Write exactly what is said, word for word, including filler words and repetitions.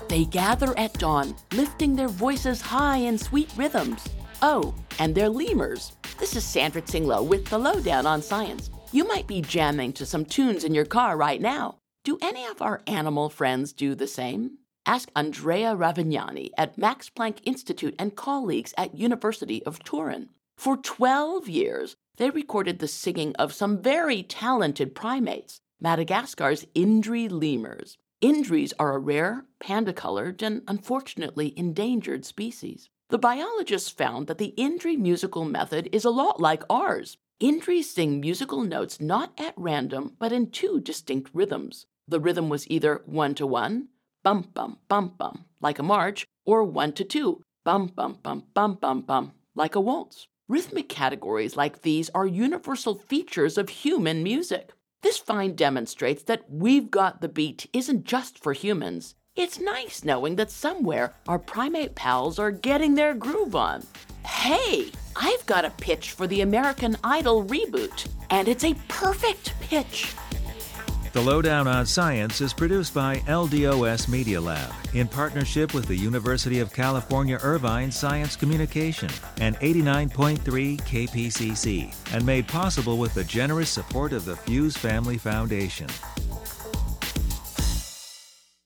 They gather at dawn, lifting their voices high in sweet rhythms. Oh, and they're lemurs. This is Sandra Tsinglow with the Lowdown on Science. You might be jamming to some tunes in your car right now. Do any of our animal friends do the same? Ask Andrea Ravignani at Max Planck Institute and colleagues at University of Turin. For twelve years, they recorded the singing of some very talented primates, Madagascar's Indri lemurs. Indris are a rare, panda-colored, and unfortunately endangered species. The biologists found that the Indri musical method is a lot like ours. Indris sing musical notes not at random, but in two distinct rhythms. The rhythm was either one-to-one, bum-bum, bum-bum, like a march, or one-to-two, bum-bum, bum-bum, bum-bum, like a waltz. Rhythmic categories like these are universal features of human music. This find demonstrates that We've Got the Beat isn't just for humans. It's nice knowing that somewhere our primate pals are getting their groove on. Hey, I've got a pitch for the American Idol reboot, and it's a perfect pitch. The Lowdown on Science is produced by L D O S Media Lab in partnership with the University of California Irvine Science Communication and eighty-nine point three K P C C, and made possible with the generous support of the Fuse Family Foundation.